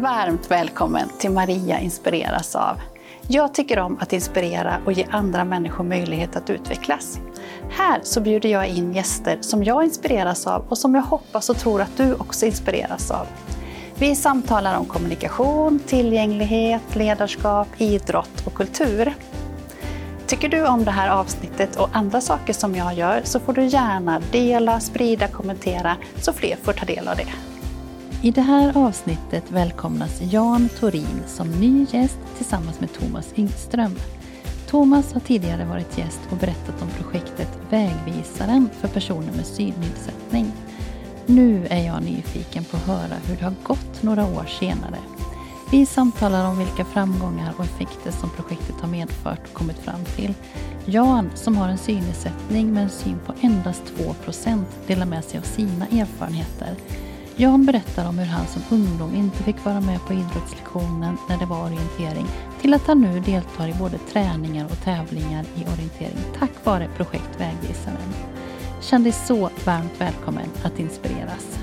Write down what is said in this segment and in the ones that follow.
Varmt välkommen till Maria inspireras av. Jag tycker om att inspirera och ge andra människor möjlighet att utvecklas. Här så bjuder jag in gäster som jag inspireras av och som jag hoppas och tror att du också inspireras av. Vi samtalar om kommunikation, tillgänglighet, ledarskap, idrott och kultur. Tycker du om det här avsnittet och andra saker som jag gör så får du gärna dela, sprida, kommentera så fler får ta del av det. I det här avsnittet välkomnas Jan Thorin som ny gäst tillsammans med Thomas Yngström. Thomas har tidigare varit gäst och berättat om projektet Vägvisaren för personer med synnedsättning. Nu är jag nyfiken på att höra hur det har gått några år senare. Vi samtalar om vilka framgångar och effekter som projektet har medfört och kommit fram till. Jan, som har en synnedsättning med en syn på endast 2%, delar med sig av sina erfarenheter. Jan berättar om hur han som ungdom inte fick vara med på idrottslektionen när det var orientering, till att han nu deltar i både träningar och tävlingar i orientering tack vare projekt Vägvisaren. Känn dig så varmt välkommen att inspireras.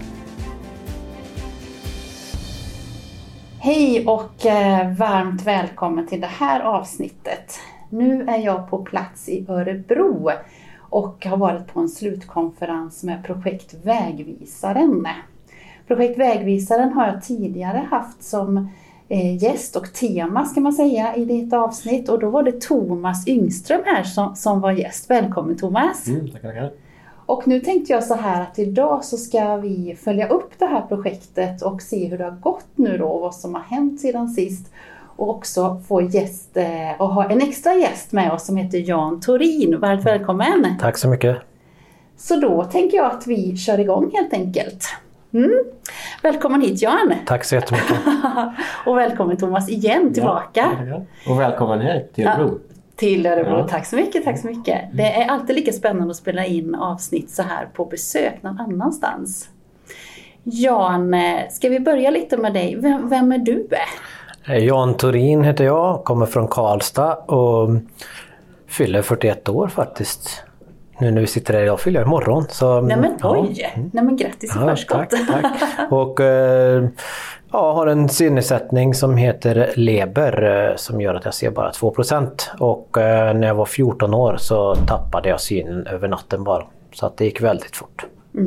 Hej och varmt välkommen till det här avsnittet. Nu är jag på plats i Örebro och har varit på en slutkonferens med projekt Vägvisaren. Projekt Vägvisaren har jag tidigare haft som gäst och tema ska man säga i ditt avsnitt. Och då var det Thomas Yngström här som var gäst. Välkommen Thomas. Tackar. Och nu tänkte jag så här att idag så ska vi följa upp det här projektet och se hur det har gått nu då och vad som har hänt sedan sist. Och också få gäst och ha en extra gäst med oss som heter Jan Thorin. Varmt välkommen. Tack så mycket. Så då tänker jag att vi kör igång helt enkelt. Välkommen hit Jan. Tack så jättemycket. Och välkommen Thomas igen tillbaka. Ja. Och välkommen hit till Örebro. Till Örebro, ja. Tack så mycket. Det är alltid lika spännande att spela in avsnitt så här på besök någon annanstans. Jan, ska vi börja lite med dig? Vem är du? Jan Thorin heter jag, kommer från Karlstad och fyller 41 år faktiskt. Nu när vi sitter här idag fyller jag imorgon. Så, nej men grattis i förskott. Tack. Och har en synnedsättning som heter Leber som gör att jag ser bara 2%. Och när jag var 14 år så tappade jag synen över natten bara. Så att det gick väldigt fort.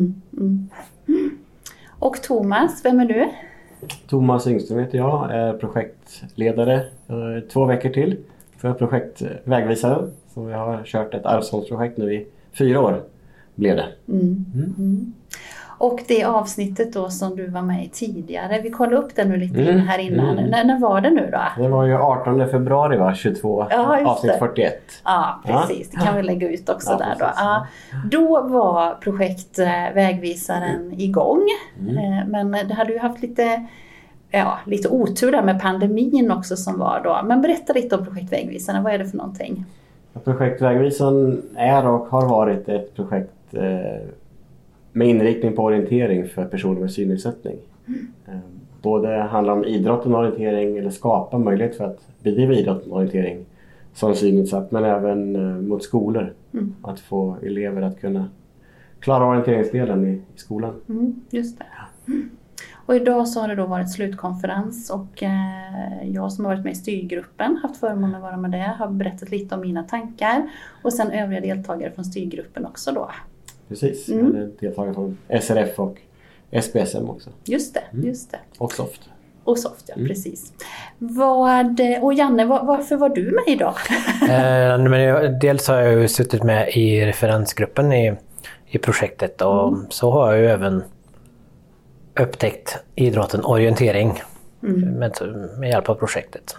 Och Thomas, vem är du? Thomas Yngström heter jag, är projektledare 2 veckor till för projekt Vägvisaren. Så vi har kört ett arvsfondsprojekt nu i 4 år blev det. Och det avsnittet då som du var med i tidigare, vi kollade upp det nu lite här innan. När var det nu då? Det var ju 18 februari 22, avsnitt 41. Ja, precis. Det kan vi lägga ut också där då. Då var projekt Vägvisaren igång. Men det hade ju haft lite otur där med pandemin också som var då. Men berätta lite om projekt Vägvisaren, vad är det för någonting? Projekt Vägvisaren är och har varit ett projekt med inriktning på orientering för personer med synnedsättning. Både handlar om idrott och orientering eller skapa möjlighet för att bedriva idrott och orientering som synnedsatt, men även mot skolor. Att få elever att kunna klara orienteringsdelen i skolan. Just det. Och idag så har det då varit slutkonferens och jag som har varit med i styrgruppen, haft förmånen att vara med det, har berättat lite om mina tankar och sen övriga deltagare från styrgruppen också då. Precis, deltagare från SRF och SPSM också. Just det. Och SOFT. Och SOFT, ja, precis. Och Janne, varför var du med idag? Dels har jag ju suttit med i referensgruppen i projektet och så har jag ju även upptäckt idrotten orientering med hjälp av projektet.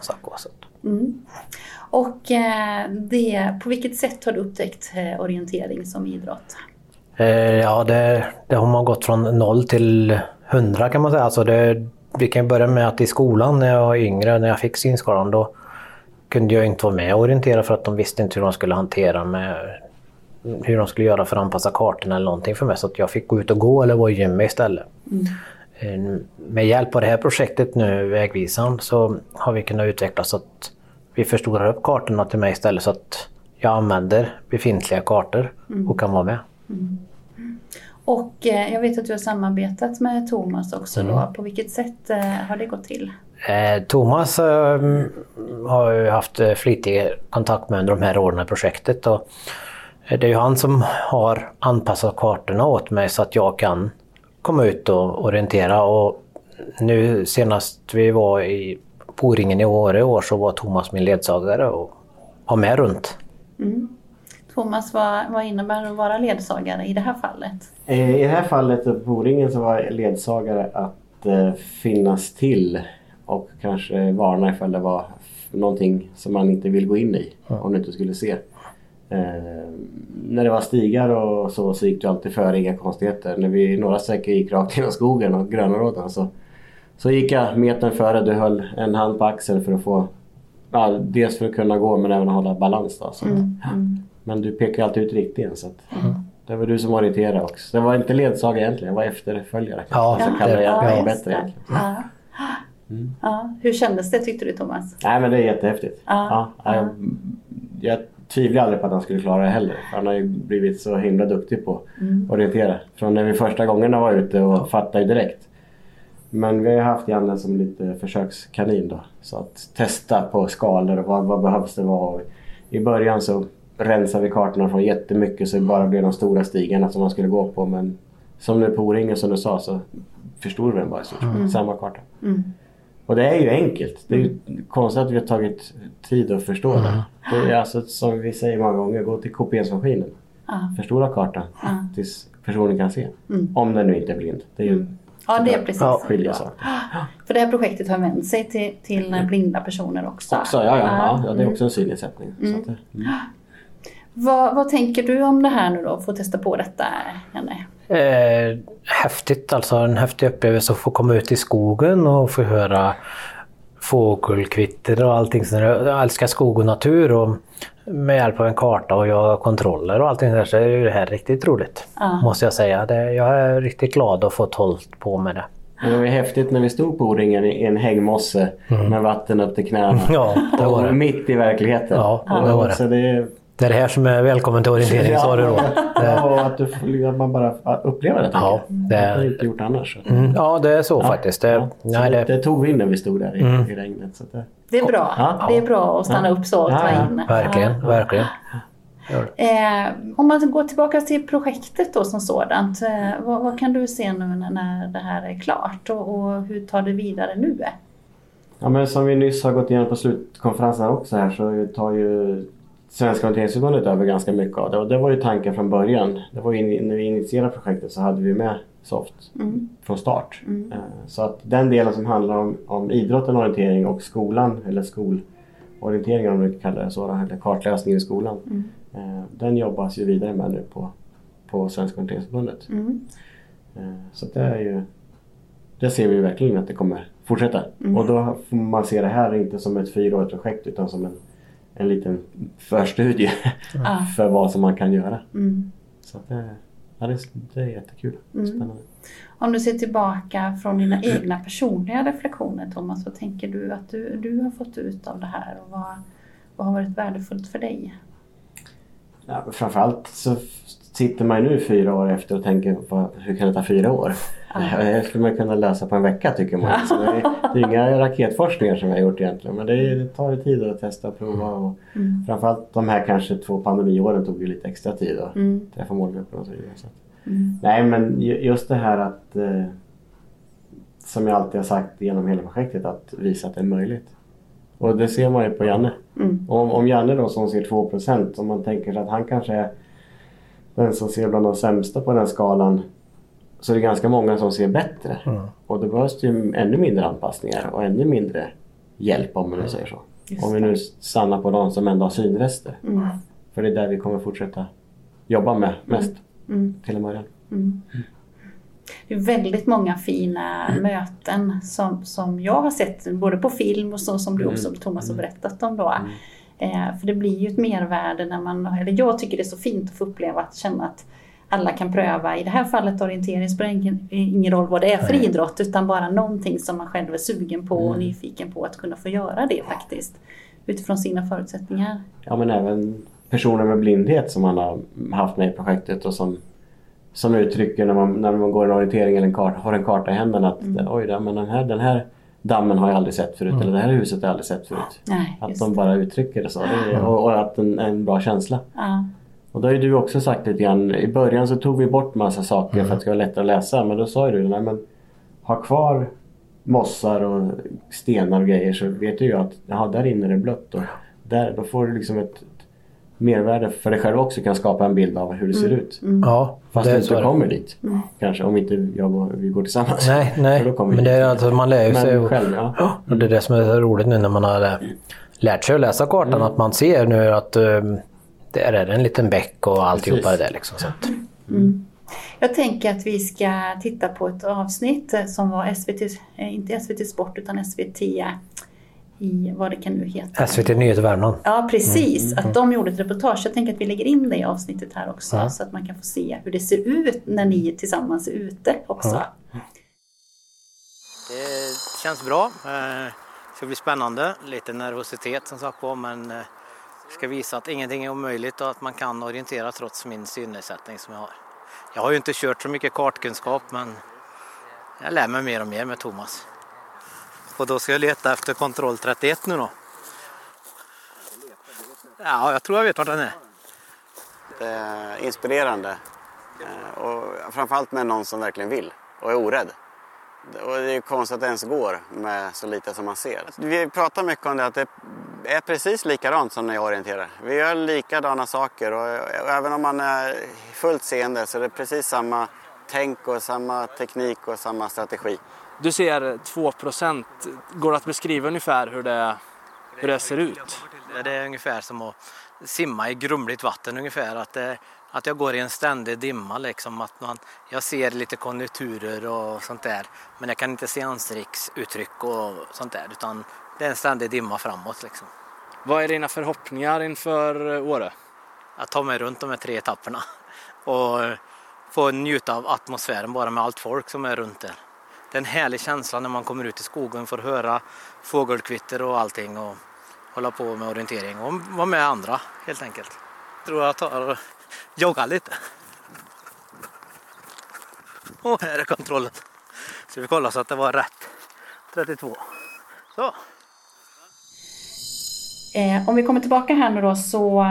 Och på vilket sätt har du upptäckt orientering som idrott? Det har man gått från 0 till 100 kan man säga. Alltså vi kan börja med att i skolan när jag var yngre, när jag fick synskadan, då kunde jag inte vara med och orientera för att de visste inte hur de skulle hantera med hur de skulle göra för att anpassa kartorna eller någonting för mig. Så att jag fick gå ut och gå eller vara i gymmet istället. Med hjälp av det här projektet nu, Vägvisaren, så har vi kunnat utveckla så att vi förstorar upp kartorna till mig istället så att jag använder befintliga kartor och kan vara med. Och jag vet att du har samarbetat med Thomas också då. På vilket sätt har det gått till? Thomas har ju haft flitig kontakt med under de här åren i projektet. Och det är ju han som har anpassat kartorna åt mig så att jag kan komma ut och orientera. Och nu senast vi var på O-ringen i Åre i år så var Thomas min ledsagare och var med runt. Thomas, vad innebär det att vara ledsagare i det här fallet? I det här fallet på O-ringen så var ledsagare att finnas till och kanske varna ifall det var någonting som man inte vill gå in i om du inte skulle se. När det var stigar och så gick du alltid före, inga konstigheter. När vi några sträckor gick rakt genom skogen och grönområden så gick jag metern före, du höll en hand på axeln för att få, dels för att kunna gå men även att hålla balans då, så. Men du pekar alltid ut riktningen så att det var du som orienterade också. Det var inte ledsagare egentligen, jag var efterföljare. Så kallade jag bättre egentligen. Hur kändes det tyckte du, Thomas? Nej, men det är jättehäftigt. Jag tvivlar aldrig på att han skulle klara det heller. Han har ju blivit så himla duktig på att orientera. Från när vi första gångerna var ute och fattade direkt. Men vi har haft Janne som lite försökskanin då. Så att testa på skalor och vad behövs det vara. I början så rensade vi kartorna från jättemycket så det bara blev de stora stigarna som man skulle gå på. Men som nu på O-ringen som du sa så förstod vi den bara i stort. Samma karta. Och det är ju enkelt. Det är ju konstigt att vi har tagit tid att förstå det. Det är alltså som vi säger många gånger, gå till kopieringsmaskinen. Förstora kartan tills personen kan se. Om den nu inte är blind. Det är ju det är precis. Skilja saker. För det här projektet har vänt sig till blinda personer också. Ja, det är också en synnedsättning. Så att vad tänker du om det här nu då? Få testa på detta, Janne? Häftigt, alltså en häftig upplevelse att få komma ut i skogen och få höra fågelkvitter och allting. Jag älskar skog och natur och med hjälp av en karta och göra kontroller och allting där så är det här riktigt roligt. Måste jag säga. Jag är riktigt glad att få hållit på med det. Det var häftigt när vi stod på O-ringen i en hängmosse med vatten upp till knäna. Det var det. Mitt i verkligheten. Det var det. Så det är det här som är välkommen till orientering, sa du då. Och att man bara upplever det. Det har jag inte gjort annars. Ja, det är så faktiskt. Det tog vi in när vi stod där i regnet. Så det är bra. Det är bra att stanna upp så och ta in. Verkligen. Om man går tillbaka till projektet då som sådant. Vad kan du se nu när det här är klart? Och hur tar det vidare nu? Ja, men som vi nyss har gått igenom på slutkonferensen också här så tar ju Svenska Orienteringsförbundet över ganska mycket av det. Och det var ju tanken från början. Det var ju när vi initierade projektet så hade vi med SOFT från start. Så att den delen som handlar om idrotten, orientering och skolan, eller skolorientering om du kallar det så, eller kartlösning i skolan. Den jobbas ju vidare med nu på Svenska Orienteringsförbundet. Så det ser vi ju verkligen att det kommer fortsätta. Och då får man se det här inte som ett 4-årigt projekt utan som en liten förstudie för vad som man kan göra. Så att det är jättekul. Spännande. Om du ser tillbaka från dina egna personliga reflektioner, Thomas, vad tänker du att du har fått ut av det här och vad har varit värdefullt för dig? Ja, framförallt så sitter man nu 4 år efter och tänker hur kan det ta 4 år? Det skulle man kunna lösa på en vecka tycker man. Så det är inga raketforskningar som jag har gjort egentligen. Men det tar tid att testa och prova. Och framförallt de här kanske 2 pandemiåren tog ju lite extra tid att träffa målgruppen och så vidare. Så. Nej, men just det här att som jag alltid har sagt genom hela projektet att visa att det är möjligt. Och det ser man ju på Janne. Om Janne då som ser 2%, om man tänker sig att han kanske är den som ser bland de sämsta på den skalan, så är det ganska många som ser bättre. Och då behövs det ju ännu mindre anpassningar och ännu mindre hjälp om man nu säger så. Om vi nu stannar på de som ändå har synrester. För det är där vi kommer fortsätta jobba med mest till en början. Det är väldigt många fina möten som jag har sett både på film och så som du också Thomas har berättat om då. För det blir ju ett mervärde när jag tycker det är så fint att få uppleva att känna att alla kan pröva. I det här fallet orientering spelar ingen roll vad det är för idrott utan bara någonting som man själv är sugen på och nyfiken på att kunna få göra det faktiskt utifrån sina förutsättningar. Ja, men även personer med blindhet som man har haft med i projektet och som som uttrycker när man går en orientering eller har en karta i händerna att oj då, men den här dammen har jag aldrig sett förut eller det här huset har jag aldrig sett förut. Nej, att de bara uttrycker det så. Och att en bra känsla. Ja. Och då har ju du också sagt lite grann, i början så tog vi bort massa saker för att det ska vara lättare att läsa. Men då sa ju du, nej men ha kvar mossar och stenar och grejer så vet du ju att där inne är det blött. Och då får du liksom ett mervärde för dig själv också kan skapa en bild av hur det ser ut. Ja, fast du inte kommer dit. Kanske om inte vi går tillsammans. Nej, men det är alltså man lär ju sig. Själv, ja. Och det är det som är så roligt nu när man har lärt sig att läsa kartan. Att man ser nu att det är en liten bäck och alltihopa det där liksom. Så att. Jag tänker att vi ska titta på ett avsnitt som var SVT, inte SVT Sport utan SVT i vad det kan nu heta. SVT Nyheter Värmland. Ja, precis. Att de gjorde ett reportage. Jag tänker att vi lägger in det i avsnittet här också. Så att man kan få se hur det ser ut när ni tillsammans är ute också. Det känns bra. Det ska bli spännande. Lite nervositet som sagt på, men ska visa att ingenting är omöjligt och att man kan orientera trots min synnedsättning som jag har. Jag har ju inte kört så mycket kartkunskap, men jag lär mig mer och mer med Thomas. Och då ska jag leta efter kontroll 31 nu då. Ja, jag tror jag vet vart den är. Det är inspirerande. Och framförallt med någon som verkligen vill och är orädd. Och det är ju konstigt att det ens går med så lite som man ser. Vi pratar mycket om det att det är precis likadant som när jag orienterar. Vi gör likadana saker och även om man är fullt seende så är det precis samma tänk och samma teknik och samma strategi. Du ser 2%. Går det att beskriva ungefär hur det ser ut? Det är ungefär som att simma i grumligt vatten ungefär. Att jag går i en ständig dimma liksom. Att jag ser lite konjunkturer och sånt där. Men jag kan inte se ansiktsuttryck och sånt där. Utan det är en ständig dimma framåt liksom. Vad är dina förhoppningar inför Åre? Att ta mig runt de här 3 etapperna. Och få njuta av atmosfären bara med allt folk som är runt där. Det är en härlig känsla när man kommer ut i skogen och får höra fågelkvitter och allting. Och hålla på med orientering och vara med andra helt enkelt. Jag tror jag tar och joggar lite. Och här är kontrollen. Så vi kollar så att det var rätt. 32. Om vi kommer tillbaka här nu då så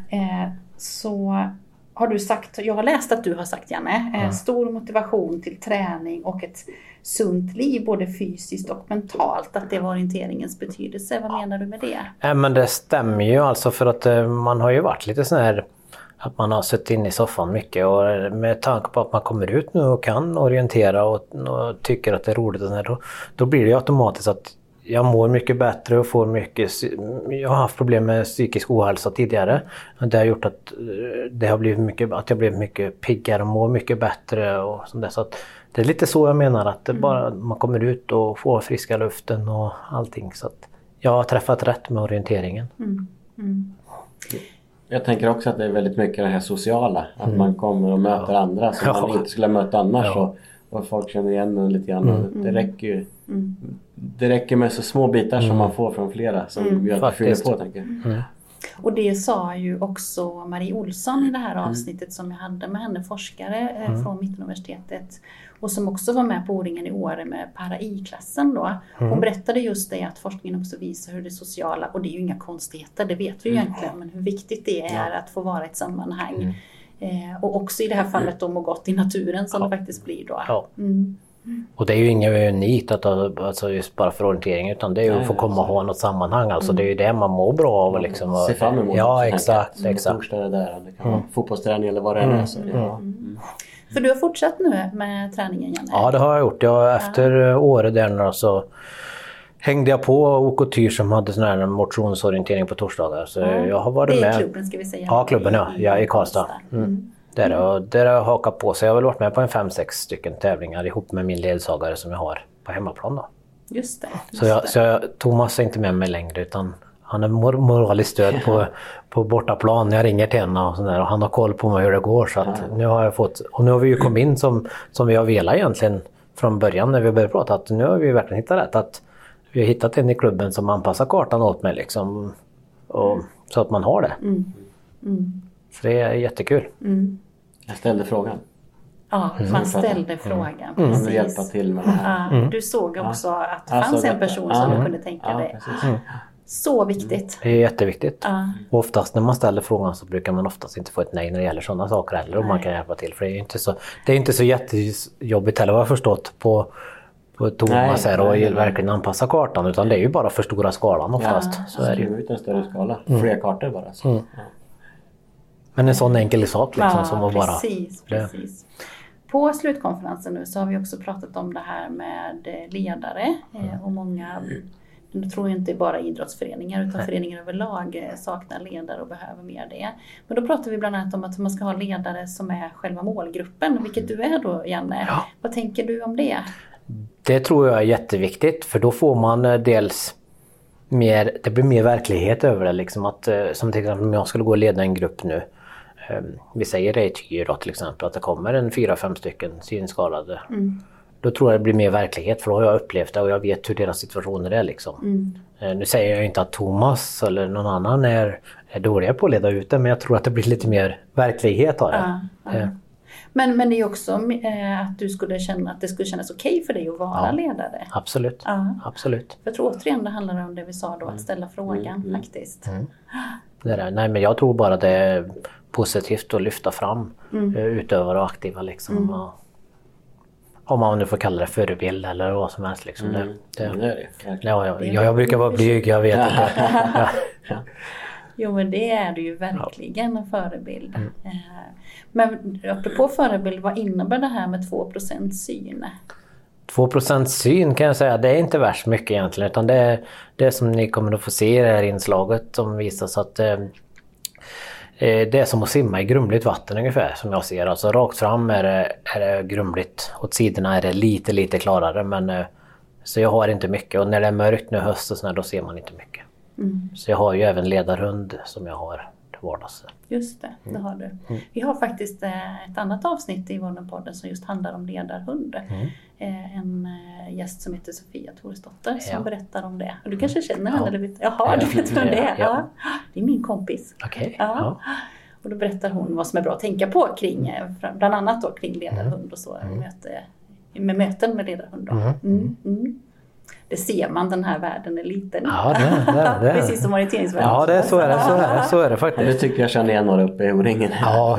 har du sagt, jag har läst att du har sagt Janne, stor motivation till träning och ett sunt liv både fysiskt och mentalt, att det var orienteringens betydelse. Vad menar du med det? Men det stämmer ju alltså för att man har ju varit lite sån här att man har suttit inne i soffan mycket och med tanke på att man kommer ut nu och kan orientera och tycker att det är roligt och sånt här, då blir det ju automatiskt att jag mår mycket bättre och får mycket. Jag har haft problem med psykisk ohälsa tidigare. Det har gjort att det har blivit mycket, att jag blivit mycket piggare och mår mycket bättre och sånt där. Så att det är lite så jag menar att det bara man kommer ut och får friska luften och allting. Så att jag har träffat rätt med orienteringen. Jag tänker också att det är väldigt mycket det här sociala. Att man kommer och möter andra som man inte skulle möta annars. Och folk känner igen en lite grann. Det räcker ju. Det räcker med så små bitar som man får från flera som gör att det fyller på, tänker jag. Och det sa ju också Marie Olsson i det här avsnittet som jag hade med henne, forskare från Mittuniversitetet. Och som också var med på O-ringen i Åre med para-i-klassen då. Hon berättade just det att forskningen också visar hur det sociala, och det är ju inga konstigheter, det vet vi ju egentligen, men hur viktigt det är att få vara i ett sammanhang. Och också i det här fallet då må gott i naturen som det faktiskt blir då. Ja. Och det är ju inget unikt alltså just bara för orientering, utan det är ju att få komma och ha något sammanhang. Alltså det är ju det man mår bra av. Liksom. Se fram emot. Ja, exakt. Storstäder där, det kan vara fotbollsträning eller vad det är. Så, För du har fortsatt nu med träningen, Janne? Ja, det har jag gjort. Efter Åre där så hängde jag på OK-Tyr som hade sån här motionsorientering på torsdagar. Så jag har varit med. Det är klubben, ska vi säga. Ja, klubben i Karlstad. Där har jag hakat på. Så jag har väl varit med på 5-6 stycken tävlingar ihop med min ledsagare som jag har på hemmaplan då. Just det. Så Thomas är inte med mig längre, utan han är moraliskt stöd på bortaplan när jag ringer till henne och sådär, och han har koll på mig hur det går. Så att nu har jag fått, och nu har vi ju kommit in som vi har velat egentligen från början när vi började prata, att nu har vi verkligen hittat rätt, att vi har hittat en i klubben som anpassar kartan åt mig liksom, och, så att man har det. Så det är jättekul. Jag ställde frågan. Ja, man ställde frågan. Man Precis. vill hjälpa till med det här. Du såg också att det fanns en person som du kunde tänka dig. Så viktigt. Det är jätteviktigt. Och oftast när man ställer frågan så brukar man oftast inte få ett nej när det gäller sådana saker heller. Och man kan hjälpa till. För det är inte så jättejobbigt heller vad jag har förstått på Thomas här och verkligen anpassa kartan. Utan det är ju bara för stora skalan oftast. Så är det ju. Ut en större skala. Fler kartor bara. Så. Men en sån enkel sak liksom, som att bara... Precis. På slutkonferensen nu så har vi också pratat om det här med ledare och många, jag tror inte bara idrottsföreningar utan föreningar överlag saknar ledare och behöver mer det. Men då pratar vi bland annat om att man ska ha ledare som är själva målgruppen, vilket du är då, Janne. Ja. Vad tänker du om det? Det tror jag är jätteviktigt, för då får man dels det blir mer verklighet över det. Liksom att, som till exempel om jag skulle gå och leda en grupp nu. Vi säger det i Tyr då till exempel, att det kommer en 4-5 stycken synskadade. Då tror jag det blir mer verklighet, för då har jag upplevt det och jag vet hur deras situationer är liksom. Nu säger jag inte att Thomas eller någon annan är dåliga på att leda ut det, men jag tror att det blir lite mer verklighet av det. Men det är också att du skulle känna att det skulle kännas okej för dig att vara ledare. Absolut. Absolut. För jag tror återigen det handlar om det vi sa då, att ställa frågan faktiskt. Nej, men jag tror bara det är positivt att lyfta fram utövare och aktiva liksom. Om man nu får kalla det förebild eller vad som helst liksom. Jag brukar vara blyg, jag vet inte. Jo, men det är det ju verkligen, en förebild. Men apropå förebild, vad innebär det här med 2% syn? 2% syn kan jag säga, det är inte värst mycket egentligen, utan det är som ni kommer att få se i det här inslaget som visar att det är som att simma i grumligt vatten ungefär, som jag ser. Alltså rakt fram är det grumligt, åt sidorna är det lite klarare, men så jag har inte mycket, och när det är mörkt nu höst och sådär, då ser man inte mycket. Så jag har ju även ledarhund som jag har till vardags. Just det har du. Vi har faktiskt ett annat avsnitt i vår podd som just handlar om ledarhund. En gäst som heter Sofia Toresdotter som berättar om det. Och du kanske känner henne? Eller vet, jaha, du vet vem det är. Ja. Det är min kompis. Okay. Ja. Och då berättar hon vad som är bra att tänka på kring, bland annat då kring ledarhund och så. Med möten med ledarhund. Det ser man, den här världen är liten. Ja, det. Precis som orienteringsvärlden. Ja, så är det faktiskt. Det tycker jag känner igen några uppe i O-ringen. Ja,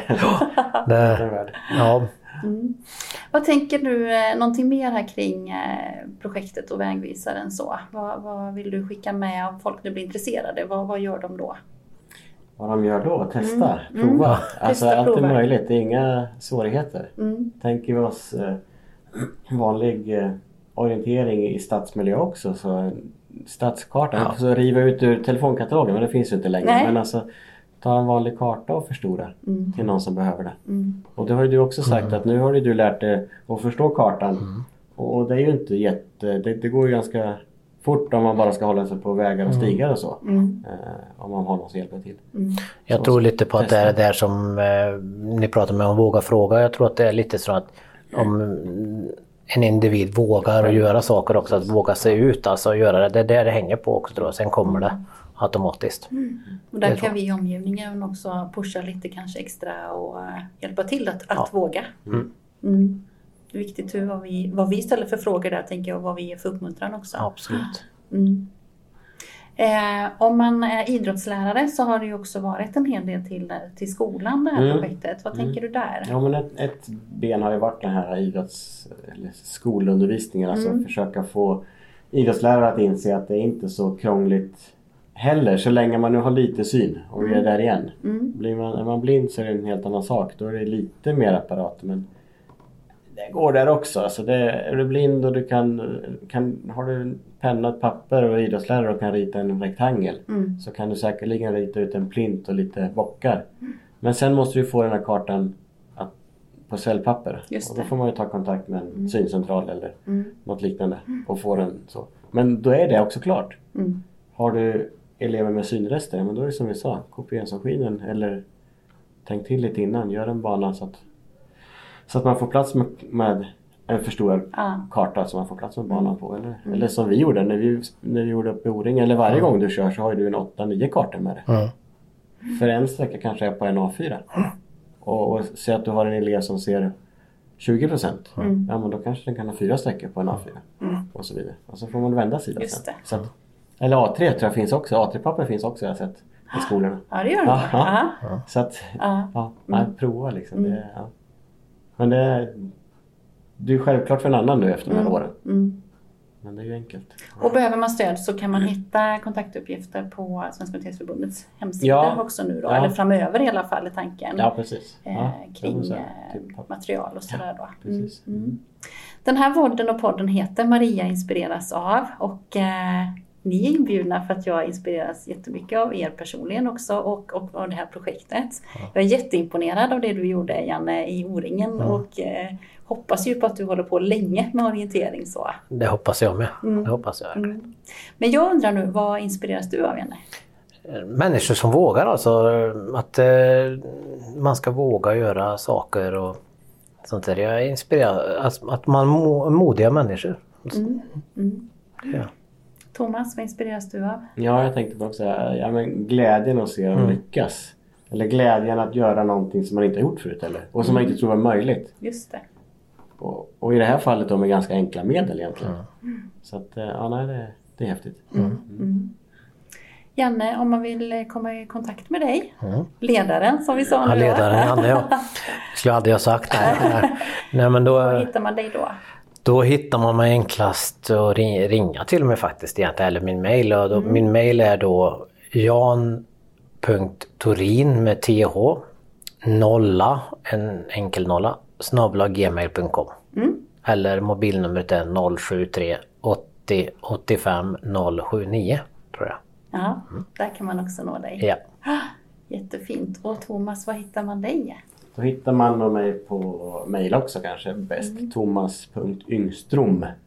Vad tänker du, någonting mer här kring projektet och vägvisaren så? Vad vill du skicka med om folk nu blir intresserade? Vad gör de då? Vad de gör då? Testa, prova. Alltså allt är möjligt, det är inga svårigheter. Tänker vi oss vanlig orientering i stadsmiljö också, så stadskartan, så riva ut ur telefonkatalogen, men det finns ju inte längre. Nej. Men alltså ta en vanlig karta och förstora till någon som behöver det. Och det har ju du också sagt att nu har du lärt dig att förstå kartan. Och det är ju inte det går ju ganska fort om man bara ska hålla sig på vägar och stigar och så. Om man har någon som hjälper till. Jag tror lite på att det är det där som ni pratar med om våga fråga. Jag tror att det är lite så att om en individ vågar göra saker också, att våga sig ut, alltså göra det är där det hänger på också, tror jag. Sen kommer det automatiskt. Och där kan vi i omgivningen också pusha lite kanske extra och hjälpa till att våga. Det är viktigt vad vi ställer för frågor där, tänker jag, och vad vi ger för uppmuntran också. Absolut. Om man är idrottslärare så har det ju också varit en hel del till skolan, det här projektet. Vad tänker du där? Ja, men ett ben har ju varit den här eller skolundervisningen. Alltså försöka få idrottslärare att inse att det är inte så krångligt heller, så länge man nu har lite syn. Och vi är där igen. Är man blind så är det en helt annan sak. Då är det lite mer apparat, men det går där också. Alltså är du blind och du har du en penna, ett papper och idrottslärare och kan rita en rektangel, så kan du säkerligen rita ut en plint och lite bockar. Men sen måste du få den här kartan på cellpapper. Och då får man ju ta kontakt med en syncentral eller något liknande och få den så. Men då är det också klart. Har du elever med synrester, men då är det som vi sa, kopieringsmaskinen, eller tänk till lite innan, gör en bana så att man får plats med en för stor karta som man får plats med banan på. Eller som vi gjorde när vi gjorde upp i O-ring. Eller varje gång du kör så har du en 8-9 kartor med det. För en sträcka kanske är på en A4. Och se att du har en elev som ser 20%. Ja, men då kanske den kan ha 4 streck på en A4. Och så vidare. Och så får man vända sidan Just sen. det. Så att, eller A3 tror jag finns också. A3-papper finns också, jag har sett i skolorna. Ja, det gör det. Ja. Så att, prova liksom. Det, ja. Men det är självklart för en annan nu efter de här åren. Men det är ju enkelt. Och behöver man stöd så kan man hitta kontaktuppgifter på Svenska Universitetsförbundets hemsida också nu då. Eller framöver i alla fall i tanken. Ja, precis. Kring material och sådär då. Precis. Den här podden heter Maria inspireras av. Och ni är inbjudna för att jag inspireras jättemycket av er personligen också och av det här projektet. Jag är jätteimponerad av det du gjorde, Janne, i O-ringen och hoppas ju på att du håller på länge med orientering. Så. Det hoppas jag med. Det hoppas jag. Men jag undrar nu, vad inspireras du av, Janne? Människor som vågar, alltså att man ska våga göra saker och sånt där. Jag är inspirerad att man modiga människor. Ja. Thomas, vad inspireras du av? Ja, jag tänkte bara säga, men glädjen att se dem lyckas. Eller glädjen att göra någonting som man inte har gjort förut och som man inte tror var möjligt. Just det. Och i det här fallet då med ganska enkla medel egentligen. Så att, det är häftigt. Janne, om man vill komma i kontakt med dig, ledaren som vi sa nu. Ja, ledaren Janne, ja. Skulle jag aldrig ha sagt. Nej, men då, var hittar man dig då? Då hittar man mig enklast att ringa till mig faktiskt egentligen, eller min mail. Och min mail är då jan.torin med th, nolla, en enkel nolla, @gmail.com. Eller mobilnumret är 073 80 85 079 tror jag. Ja, där kan man också nå dig. Ja. Jättefint. Och Thomas, vad hittar man dig? Då hittar man mig på mail också kanske bäst. Thomas.yngstrom